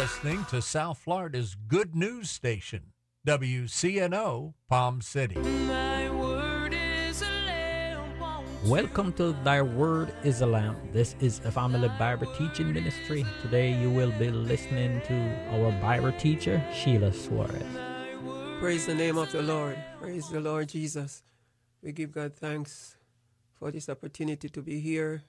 listening to South Florida's Good News Station, WCNO, Palm City. Welcome to Thy Word is a Lamp. This is a family Bible teaching ministry. Today you will be listening to our Bible teacher, Sheila Suarez. Praise the name of the Lord. Praise the Lord Jesus. We give God thanks for this opportunity to be here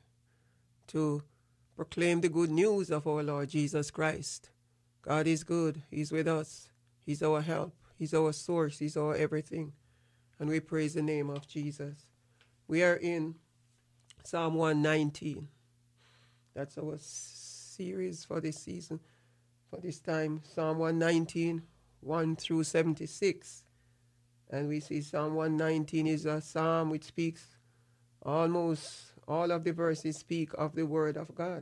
to proclaim the good news of our Lord Jesus Christ. God is good. He's with us. He's our help. He's our source. He's our everything. And we praise the name of Jesus. We are in Psalm 119. That's our series for this season, for this time. Psalm 119, 1 through 76. And we see Psalm 119 is a psalm which speaks almost all of the verses speak of the word of God,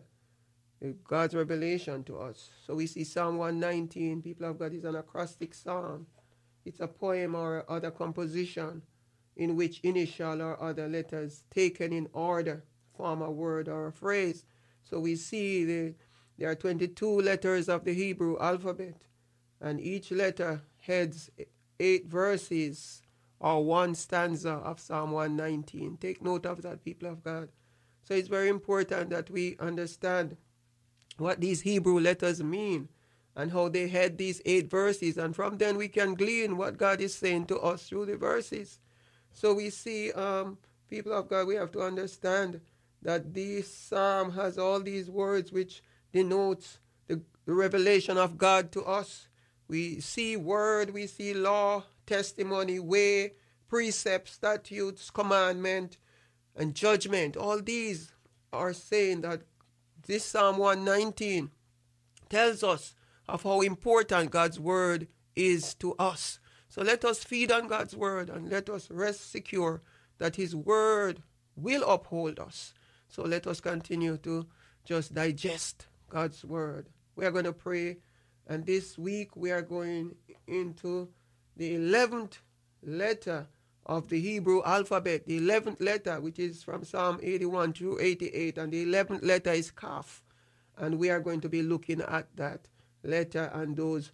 God's revelation to us. So we see Psalm 119, people of God, is an acrostic psalm. It's a poem or other composition in which initial or other letters taken in order form a word or a phrase. So we see there are 22 letters of the Hebrew alphabet, and each letter heads 8 verses or one stanza of Psalm 119. Take note of that, people of God. So it's very important that we understand what these Hebrew letters mean and how they head these 8 verses. And from then we can glean what God is saying to us through the verses. So we see, people of God, we have to understand that this psalm has all these words which denotes the revelation of God to us. We see word, we see law, testimony, way, precepts, statutes, commandment, and judgment. All these are saying that this Psalm 119 tells us of how important God's word is to us. So let us feed on God's word and let us rest secure that his word will uphold us. So let us continue to just digest God's word. We are going to pray, and this week we are going into the 11th letter of the Hebrew alphabet, the 11th letter, which is from Psalm 81 through 88, and the 11th letter is Kaf. And we are going to be looking at that letter and those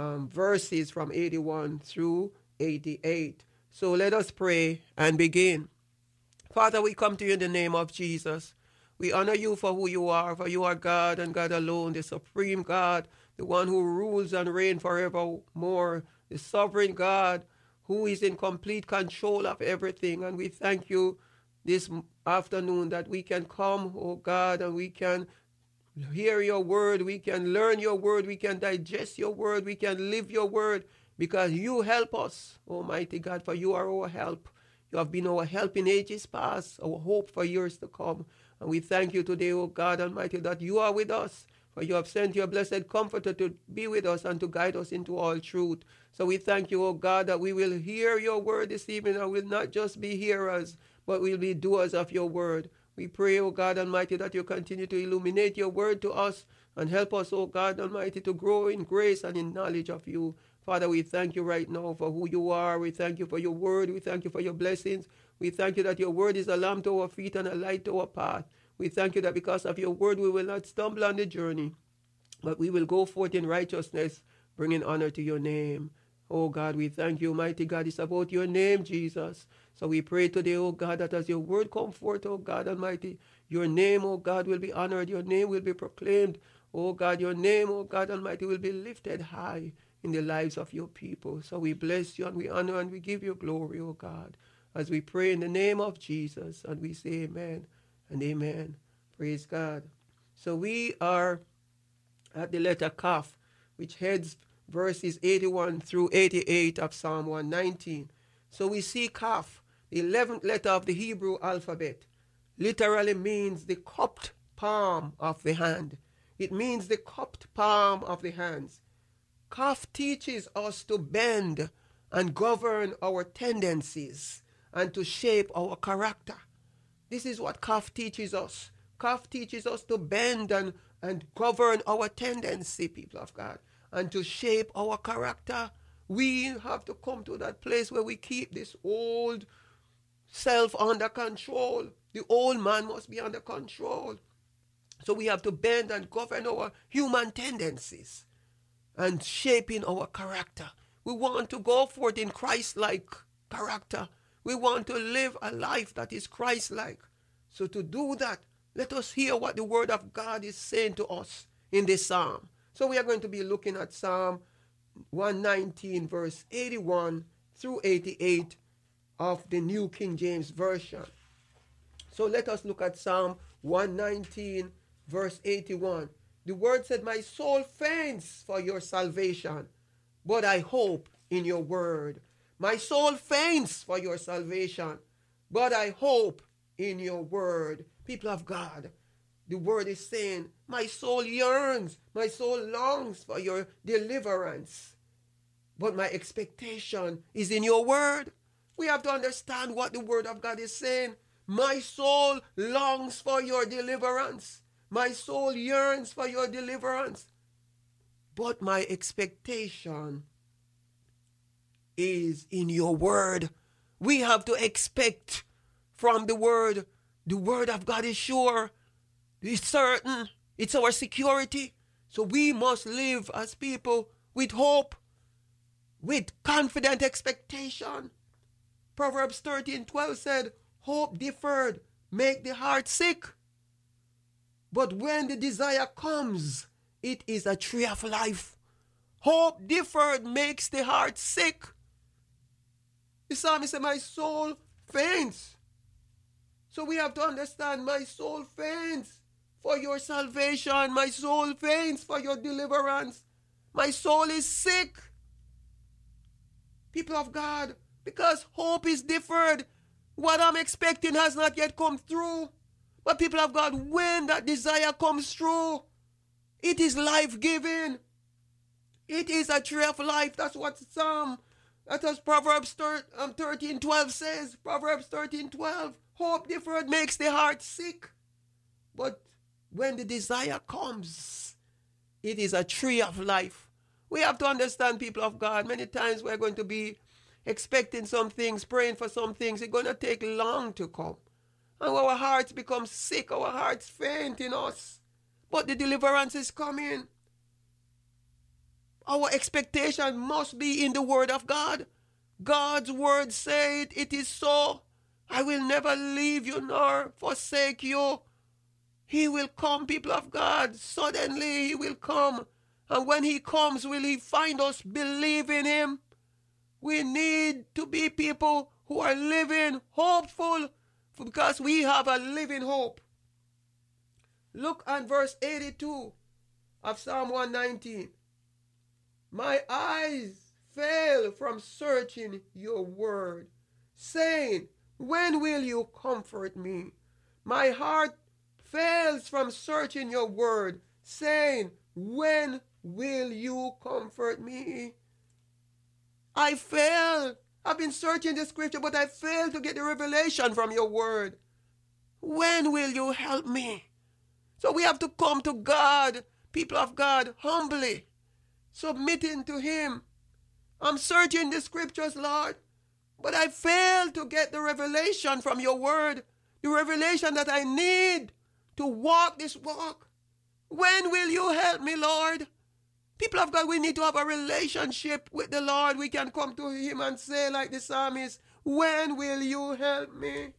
verses from 81 through 88. So let us pray and begin. Father, we come to you in the name of Jesus. We honor you for who you are, for you are God and God alone, the supreme God, the one who rules and reigns forevermore, the sovereign God who is in complete control of everything. And we thank you this afternoon that we can come, oh God, and we can hear your word, we can learn your word, we can digest your word, we can live your word, because you help us, Almighty God, for you are our help. You have been our help in ages past, our hope for years to come. And we thank you today, O God Almighty, that you are with us, for you have sent your blessed Comforter to be with us and to guide us into all truth. So we thank you, O God, that we will hear your word this evening and will not just be hearers, but we'll be doers of your word. We pray, O God Almighty, that you continue to illuminate your word to us and help us, O God Almighty, to grow in grace and in knowledge of you. Father, we thank you right now for who you are. We thank you for your word. We thank you for your blessings. We thank you that your word is a lamp to our feet and a light to our path. We thank you that because of your word we will not stumble on the journey, but we will go forth in righteousness, bringing honor to your name. Oh God, we thank you, mighty God. It's about your name, Jesus. So we pray today, oh God, that as your word come forth, oh God Almighty, your name, oh God, will be honored. Your name will be proclaimed. Oh God, your name, oh God Almighty, will be lifted high in the lives of your people. So we bless you and we honor and we give you glory, oh God, as we pray in the name of Jesus, and we say amen and amen. Praise God. So we are at the letter Kaf, which heads verses 81 through 88 of Psalm 119. So we see Kaf, the 11th letter of the Hebrew alphabet, literally means the cupped palm of the hand. It means the cupped palm of the hands. Kaf teaches us to bend and govern our tendencies and to shape our character. This is what Kaf teaches us. Kaf teaches us to bend and govern our tendency, people of God, and to shape our character. We have to come to that place where we keep this old self under control. The old man must be under control. So we have to bend and govern our human tendencies. and shaping our character. We want to go forth in Christ-like character. We want to live a life that is Christ-like. So to do that, let us hear what the word of God is saying to us in this psalm. So we are going to be looking at Psalm 119, verse 81 through 88 of the New King James Version. So let us look at Psalm 119, verse 81. The word said, my soul faints for your salvation, but I hope in your word. My soul faints for your salvation, but I hope in your word. People of God, the word is saying, my soul yearns, my soul longs for your deliverance, but my expectation is in your word. We have to understand what the word of God is saying. My soul longs for your deliverance. My soul yearns for your deliverance, but my expectation is in your word. We have to expect from the word. The word of God is sure. It's certain. It's our security. So we must live as people with hope, with confident expectation. Proverbs 13:12 said, hope deferred make the heart sick, but when the desire comes, it is a tree of life. Hope deferred makes the heart sick. The psalmist said, my soul faints. So we have to understand, my soul faints for your salvation. My soul faints for your deliverance. My soul is sick. People of God, because hope is deferred. What I'm expecting has not yet come through. But people of God, when that desire comes through, it is life-giving. It is a tree of life. That's what Proverbs 13:12 says. Proverbs 13:12. Hope deferred makes the heart sick. But when the desire comes, it is a tree of life. We have to understand, people of God, many times we're going to be expecting some things, praying for some things. It's going to take long to come. And our hearts become sick, our hearts faint in us. But the deliverance is coming. Our expectation must be in the word of God. God's word said, it is so. I will never leave you nor forsake you. He will come, people of God. Suddenly he will come. And when he comes, will he find us believing him? We need to be people who are living hopeful, because we have a living hope. Look at verse 82 of Psalm 119. My eyes fail from searching your word, saying, when will you comfort me? My heart fails from searching your word, saying, when will you comfort me? I fail. I've been searching the scripture, but I fail to get the revelation from your word. When will you help me? So we have to come to God, people of God, humbly, submitting to him. I'm searching the scriptures, Lord, but I fail to get the revelation from your word, the revelation that I need to walk this walk. When will you help me, Lord? People of God, we need to have a relationship with the Lord. We can come to him and say, like the psalmist, when will you help me?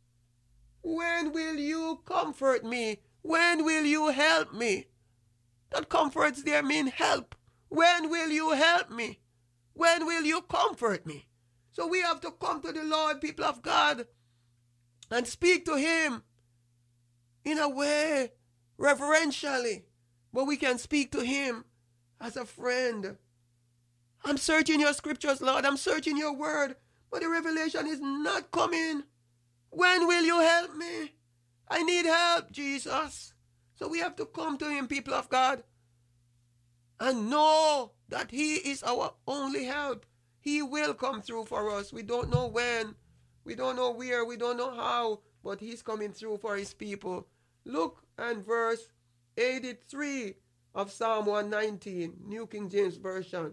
When will you comfort me? When will you help me? That comforts there mean help. When will you help me? When will you comfort me? So we have to come to the Lord, people of God, and speak to him in a way, reverentially, but we can speak to him as a friend. I'm searching your scriptures, Lord. I'm searching your word, but the revelation is not coming. When will you help me? I need help, Jesus. So we have to come to him, people of God, and know that he is our only help. He will come through for us. We don't know when, we don't know where, we don't know how, but he's coming through for his people. Look at verse 83 of Psalm 119, New King James Version.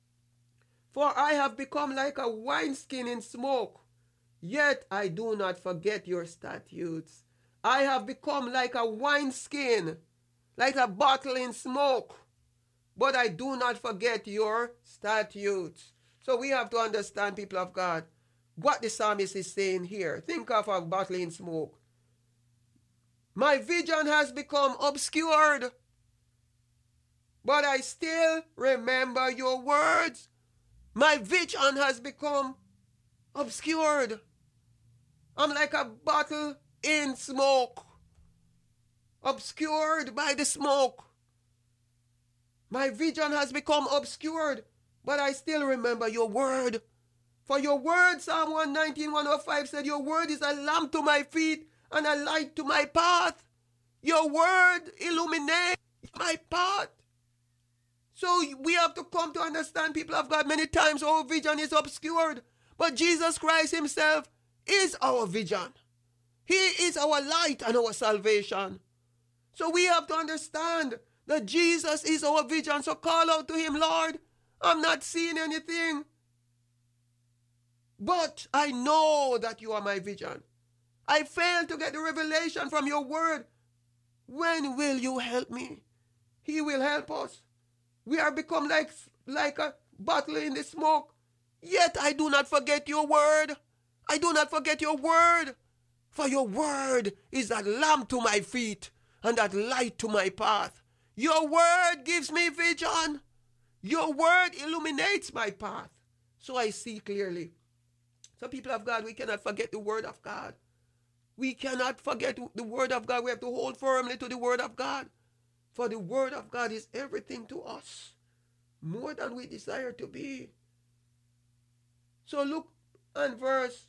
For I have become like a wineskin in smoke, yet I do not forget your statutes. I have become like a wineskin, like a bottle in smoke. but I do not forget your statutes. So we have to understand, people of God, what the psalmist is saying here. Think of a bottle in smoke. My vision has become obscured, but I still remember your words. My vision has become obscured. I'm like a bottle in smoke, obscured by the smoke. My vision has become obscured, but I still remember your word. For your word, Psalm 119, 105 said, your word is a lamp to my feet and a light to my path. Your word illuminates my path. So we have to come to understand, people of God, many times our vision is obscured, but Jesus Christ himself is our vision. He is our light and our salvation. So we have to understand that Jesus is our vision. So call out to him, Lord, I'm not seeing anything, but I know that you are my vision. I failed to get the revelation from your word. When will you help me? He will help us. We are become like a bottle in the smoke. Yet I do not forget your word. I do not forget your word. For your word is that lamp to my feet and that light to my path. Your word gives me vision. Your word illuminates my path. So I see clearly. So people of God, we cannot forget the word of God. We cannot forget the word of God. We have to hold firmly to the word of God. For the word of God is everything to us. More than we desire to be. So look at verse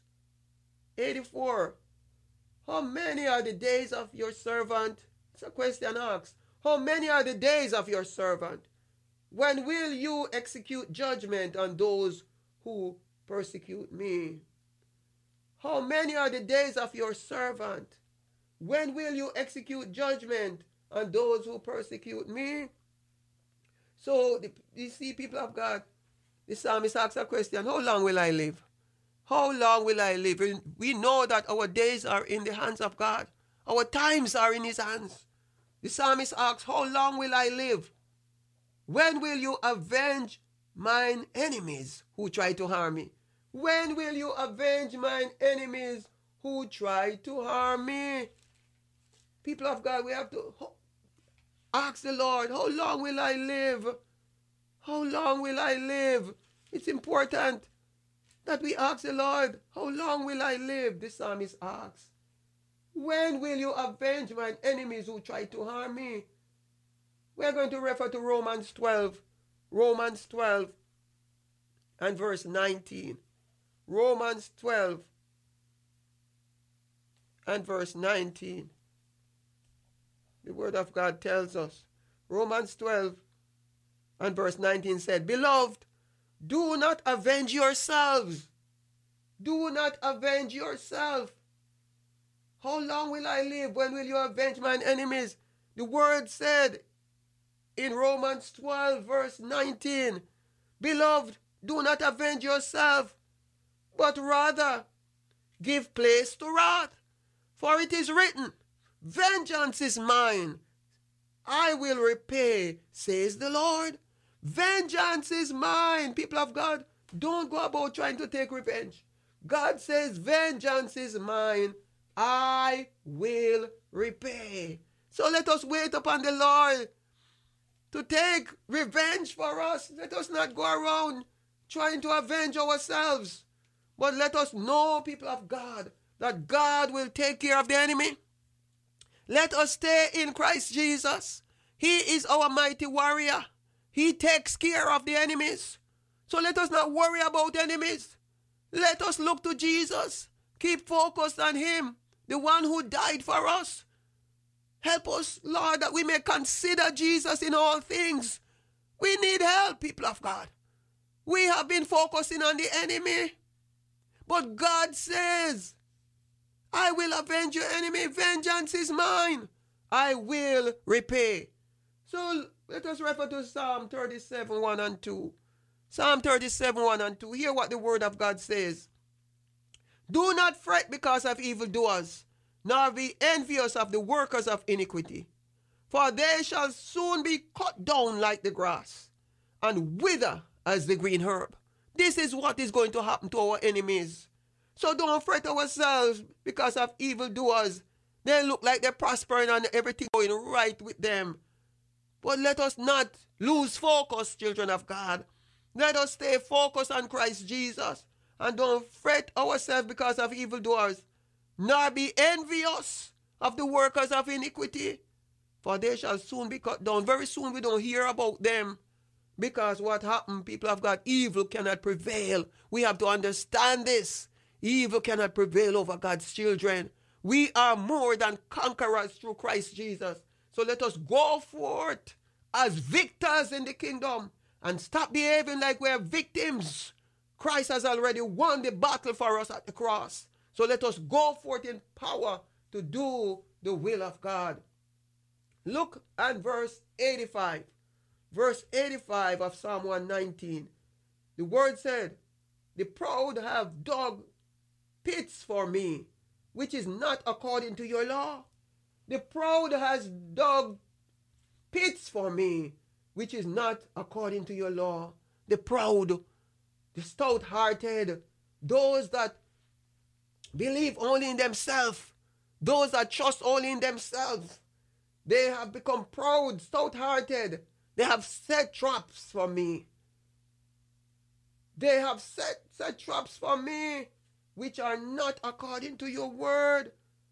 84. How many are the days of your servant? It's a question asked. How many are the days of your servant? When will you execute judgment on those who persecute me? How many are the days of your servant? When will you execute judgment on those who persecute me? So, you see, people of God, the psalmist asks a question, how long will I live? How long will I live? We know that our days are in the hands of God. Our times are in his hands. The psalmist asks, how long will I live? When will you avenge mine enemies who try to harm me? When will you avenge mine enemies who try to harm me? People of God, we have to ask the Lord, how long will I live? How long will I live? It's important that we ask the Lord, how long will I live? The psalmist asks. When will you avenge mine enemies who try to harm me? We're going to refer to Romans 12. Romans 12 and verse 19. Romans 12 and verse 19. The word of God tells us. Romans 12 and verse 19 said, Beloved, do not avenge yourselves. Do not avenge yourself. How long will I live? When will you avenge mine enemies? The word said in Romans 12 verse 19, Beloved, do not avenge yourself, but rather give place to wrath. For it is written, Vengeance is mine, I will repay, says the Lord. Vengeance is mine. People of God, don't go about trying to take revenge. God says, vengeance is mine, I will repay. So let us wait upon the Lord to take revenge for us. Let us not go around trying to avenge ourselves. But let us know, people of God, that God will take care of the enemy. Let us stay in Christ Jesus. He is our mighty warrior. He takes care of the enemies. So let us not worry about enemies. Let us look to Jesus. Keep focused on him, the one who died for us. Help us, Lord, that we may consider Jesus in all things. We need help, people of God. We have been focusing on the enemy. But God says, I will avenge your enemy. Vengeance is mine. I will repay. So let us refer to Psalm 37, 1 and 2. Psalm 37, 1 and 2. Hear what the word of God says. Do not fret because of evildoers, nor be envious of the workers of iniquity. for they shall soon be cut down like the grass and wither as the green herb. This is what is going to happen to our enemies. So don't fret ourselves because of evildoers. They look like they're prospering and everything going right with them. But let us not lose focus, children of God. Let us stay focused on Christ Jesus. And don't fret ourselves because of evildoers, nor be envious of the workers of iniquity, for they shall soon be cut down. Very soon we don't hear about them. Because what happened, people of God, evil cannot prevail. We have to understand this. Evil cannot prevail over God's children. We are more than conquerors through Christ Jesus. So let us go forth as victors in the kingdom and stop behaving like we're victims. Christ has already won the battle for us at the cross. So let us go forth in power to do the will of God. Look at verse 85. Verse 85 of Psalm 119. The word said, the proud have dug pits for me, which is not according to your law. The proud has dug pits for me, which is not according to your law. The proud, the stout-hearted, those that believe only in themselves, those that trust only in themselves, they have become proud, stout-hearted. They have set traps for me. They have set traps for me, which are not according to your word.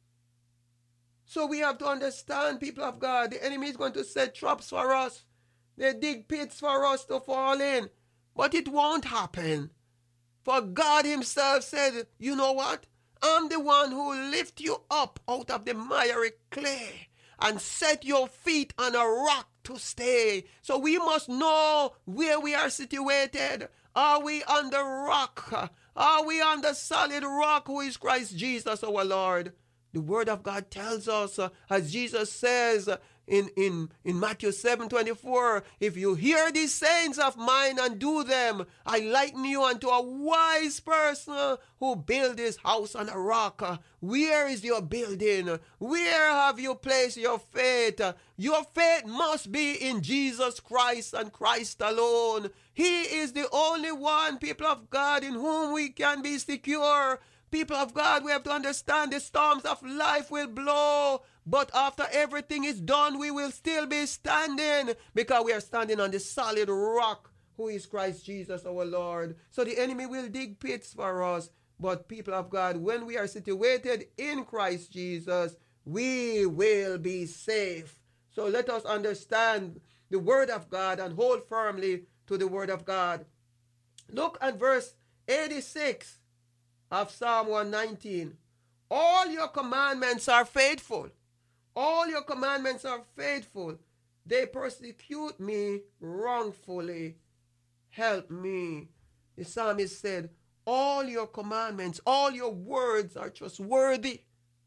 So we have to understand, people of God, the enemy is going to set traps for us. They dig pits for us to fall in. But it won't happen. For God himself said, you know what? I'm the one who lift you up out of the miry clay and set your feet on a rock to stay. So we must know where we are situated. Are we on the rock? Are we on the solid rock who is Christ Jesus our Lord? The word of God tells us, as Jesus says in Matthew 7:24, if you hear these sayings of mine and do them, I liken you unto a wise person who built his house on a rock. Where is your building? Where have you placed your faith? Your faith must be in Jesus Christ and Christ alone. He is the only one, people of God, in whom we can be secure. People of God, we have to understand the storms of life will blow, but after everything is done, we will still be standing because we are standing on the solid rock who is Christ Jesus our Lord. So the enemy will dig pits for us, but people of God, when we are situated in Christ Jesus, we will be safe. So let us understand the word of God and hold firmly to the word of God. Look at verse 86 of Psalm 119. All your commandments are faithful. All your commandments are faithful. They persecute me wrongfully. Help me. The psalmist said, all your commandments, all your words are trustworthy.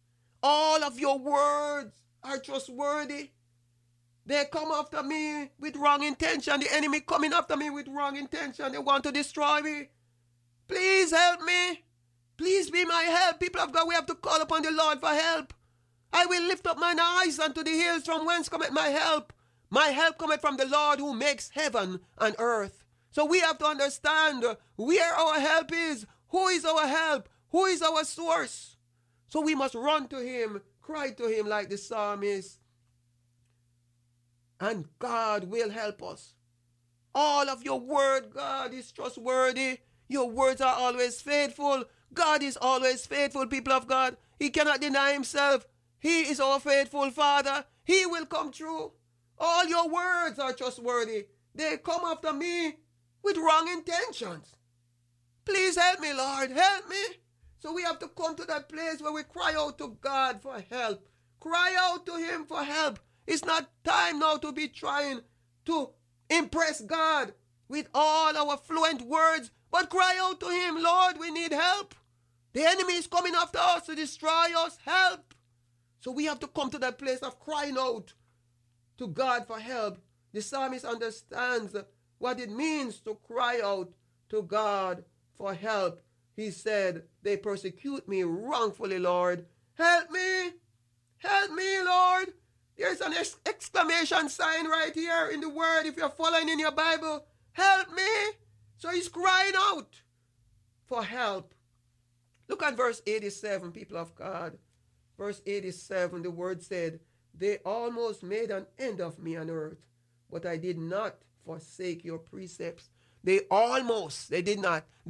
All of your words are trustworthy. They come after me with wrong intention. The enemy coming after me with wrong intention. They want to destroy me. Please help me. Please be my help. People of God, we have to call upon the Lord for help. I will lift up mine eyes unto the hills, from whence cometh my help. My help cometh from the Lord who makes heaven and earth. So we have to understand where our help is. Who is our help? Who is our source? So we must run to him, cry to him like the psalmist. And God will help us. All of your word, God, is trustworthy. Your words are always faithful. God is always faithful, people of God. He cannot deny himself. He is our faithful Father. He will come true. All your words are trustworthy. They come after me with wrong intentions. Please help me, Lord. Help me. So we have to come to that place where we cry out to God for help. Cry out to him for help. It's not time now to be trying to impress God with all our fluent words, but cry out to him, Lord, we need help. The enemy is coming after us to destroy us. Help. So we have to come to that place of crying out to God for help. The psalmist understands what it means to cry out to God for help. He said, they persecute me wrongfully, Lord. Help me. Help me, Lord. There's an exclamation sign right here in the word. If you're following in your Bible, help me. So he's crying out for help. Look at verse 87, people of God. Verse 87, the word said, they almost made an end of me on earth, but I did not forsake your precepts. They almost made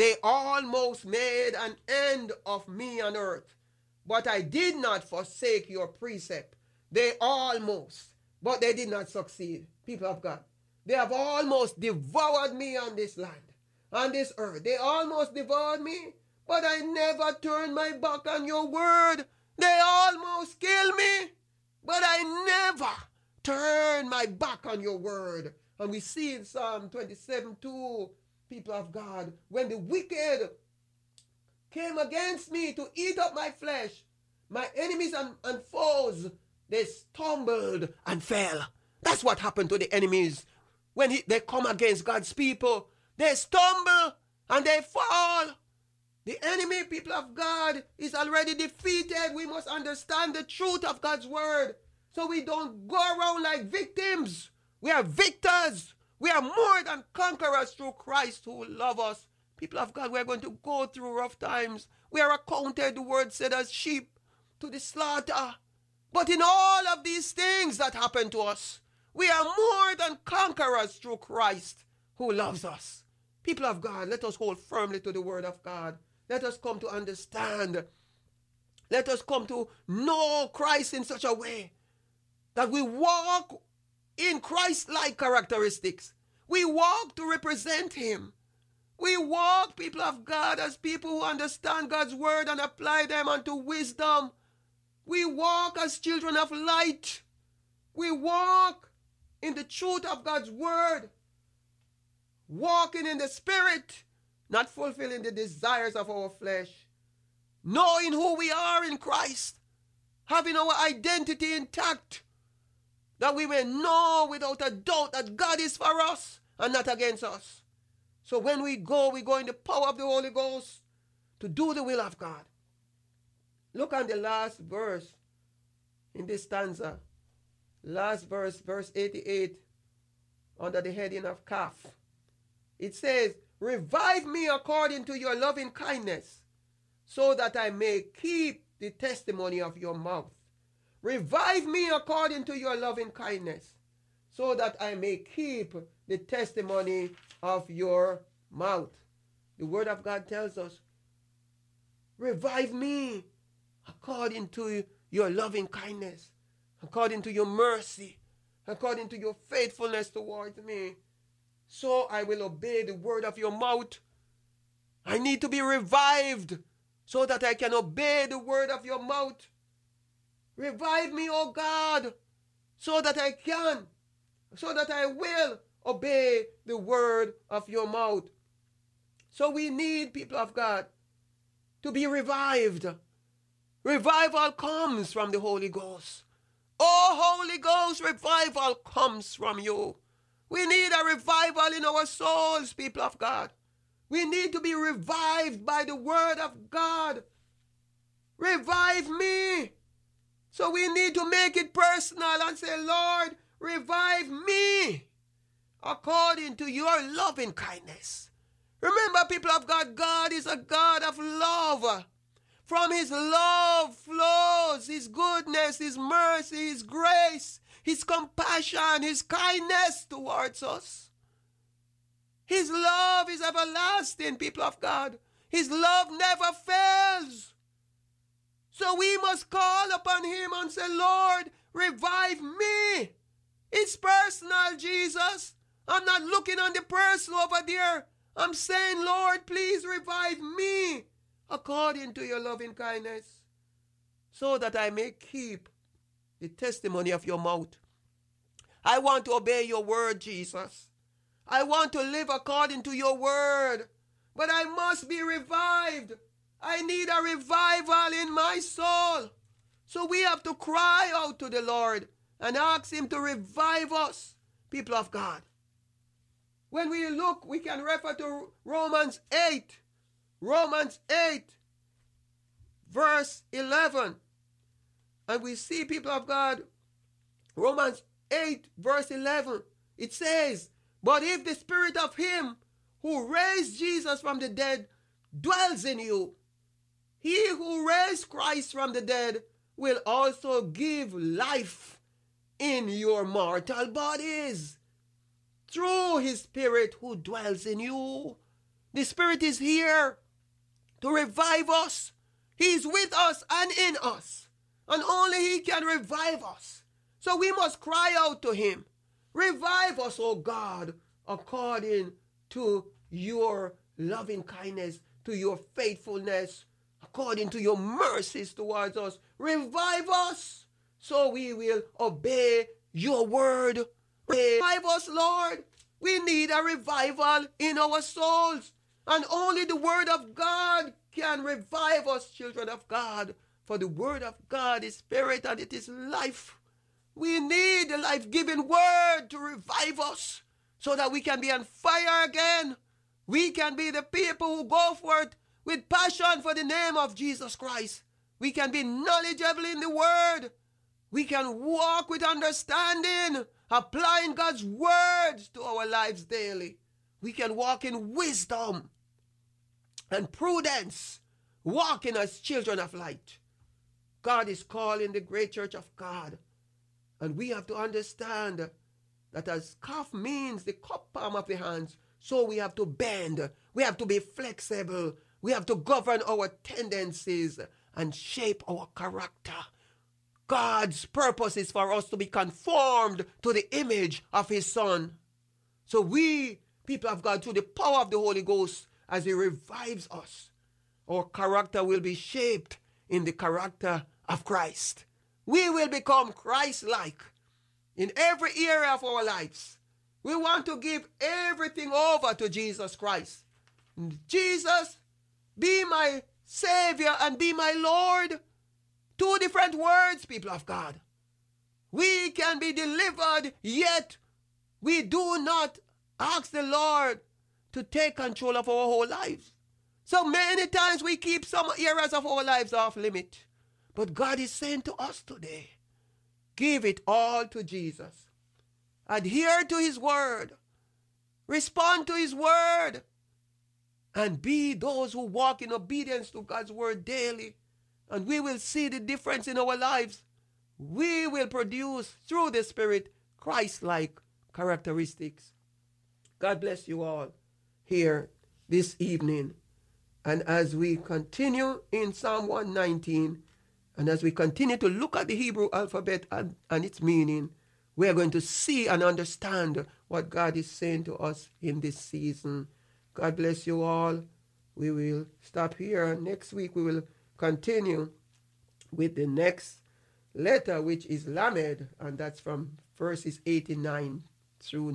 an end of me on earth, but I did not forsake your precept. They almost, but they did not succeed. People of God, they have almost devoured me on this land, on this earth. They almost devoured me, but I never turned my back on your word. They almost killed me, but I never turned my back on your word. And we see in Psalm 27:2, people of God, when the wicked came against me to eat up my flesh, my enemies and foes, they stumbled and fell. That's what happened to the enemies. When they come against God's people, they stumble and they fall. The enemy, people of God, is already defeated. We must understand the truth of God's word, so we don't go around like victims. We are victors. We are more than conquerors through Christ who loves us. People of God, we are going to go through rough times. We are accounted, the word said, as sheep to the slaughter. But in all of these things that happen to us, we are more than conquerors through Christ who loves us. People of God, let us hold firmly to the word of God. Let us come to understand. Let us come to know Christ in such a way that we walk in Christ-like characteristics. We walk to represent him. We walk, people of God, as people who understand God's word and apply them unto wisdom. We walk as children of light. We walk in the truth of God's word. Walking in the spirit, not fulfilling the desires of our flesh. Knowing who we are in Christ. Having our identity intact. That we may know without a doubt that God is for us and not against us. So when we go in the power of the Holy Ghost to do the will of God. Look on the last verse in this stanza. Last verse, verse 88, under the heading of calf. It says, revive me according to your loving kindness, so that I may keep the testimony of your mouth. Revive me according to your loving kindness, so that I may keep the testimony of your mouth. The word of God tells us, revive me according to your loving kindness, according to your mercy, according to your faithfulness towards me. So I will obey the word of your mouth. I need to be revived so that I can obey the word of your mouth. Revive me, O God, so that I will obey the word of your mouth. So we need, people of God, to be revived. Revival comes from the Holy Ghost. Oh, Holy Ghost, revival comes from you. We need a revival in our souls, people of God. We need to be revived by the word of God. Revive me. So we need to make it personal and say, Lord, revive me according to your loving kindness. Remember, people of God, God is a God of love. From his love flows his goodness, his mercy, his grace, his compassion, his kindness towards us. His love is everlasting, people of God. His love never fails. So we must call upon him and say, Lord, revive me. It's personal, Jesus. I'm not looking on the person over there. I'm saying, Lord, please revive me according to your loving kindness, so that I may keep the testimony of your mouth. I want to obey your word, Jesus. I want to live according to your word, but I must be revived. I need a revival in my soul. So we have to cry out to the Lord and ask him to revive us, people of God. When we look, we can refer to Romans 8, verse 11. And we see, people of God, Romans 8 verse 11, it says, but if the spirit of him who raised Jesus from the dead dwells in you, he who raised Christ from the dead will also give life in your mortal bodies through his spirit who dwells in you. The spirit is here to revive us. He's with us and in us, and only he can revive us. So we must cry out to him, revive us, O God, according to your loving kindness, to your faithfulness, according to your mercies towards us. Revive us so we will obey your word. Revive us, Lord. We need a revival in our souls. And only the word of God can revive us, children of God. For the word of God is spirit and it is life. We need the life-giving word to revive us so that we can be on fire again. We can be the people who go forth with passion for the name of Jesus Christ. We can be knowledgeable in the word. We can walk with understanding, applying God's words to our lives daily. We can walk in wisdom and prudence, walking as children of light. God is calling the great church of God. And we have to understand that as calf means the cup palm of the hands, so we have to bend. We have to be flexible. We have to govern our tendencies and shape our character. God's purpose is for us to be conformed to the image of his Son. So we, people of God, through the power of the Holy Ghost, as he revives us, our character will be shaped in the character of Christ. We will become Christ-like in every area of our lives. We want to give everything over to Jesus Christ. Jesus, be my Savior and be my Lord. Two different words, people of God. We can be delivered, yet we do not ask the Lord to take control of our whole lives. So many times we keep some areas of our lives off limit. But God is saying to us today, give it all to Jesus. Adhere to his word. Respond to his word. And be those who walk in obedience to God's word daily. And we will see the difference in our lives. We will produce through the Spirit Christ-like characteristics. God bless you all here this evening. And as we continue in Psalm 119, and as we continue to look at the Hebrew alphabet and its meaning, we are going to see and understand what God is saying to us in this season. God bless you all. We will stop here. Next week we will continue with the next letter, which is Lamed, and that's from verses 89 through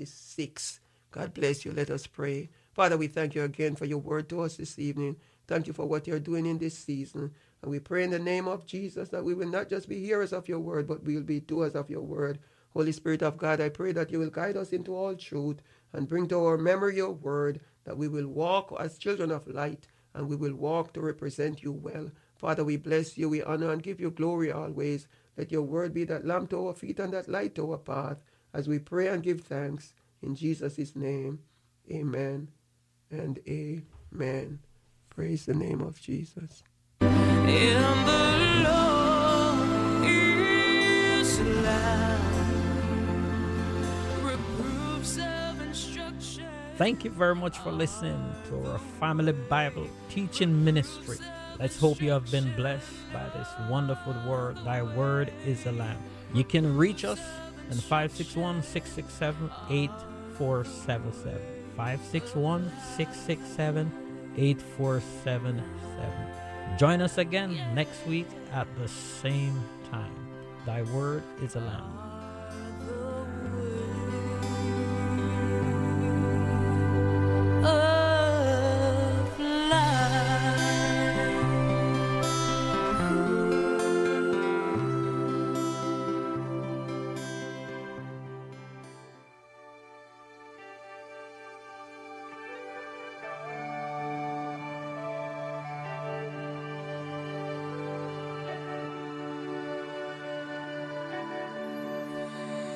96. God bless you. Let us pray. Father, we thank you again for your word to us this evening. Thank you for what you're doing in this season. And we pray in the name of Jesus that we will not just be hearers of your word, but we will be doers of your word. Holy Spirit of God, I pray that you will guide us into all truth and bring to our memory your word, that we will walk as children of light and we will walk to represent you well. Father, we bless you, we honor and give you glory always. Let your word be that lamp to our feet and that light to our path, as we pray and give thanks in Jesus' name. Amen and amen. Praise the name of Jesus. In the Lord is life, reproofs of instruction. Thank you very much for listening to our Family Bible Teaching Ministry. Let's hope you have been blessed by this wonderful word. Thy word is a lamp. You can reach us on 561-667-8477. 561-667-8477. Join us again next week at the same time. Thy word is a lamp.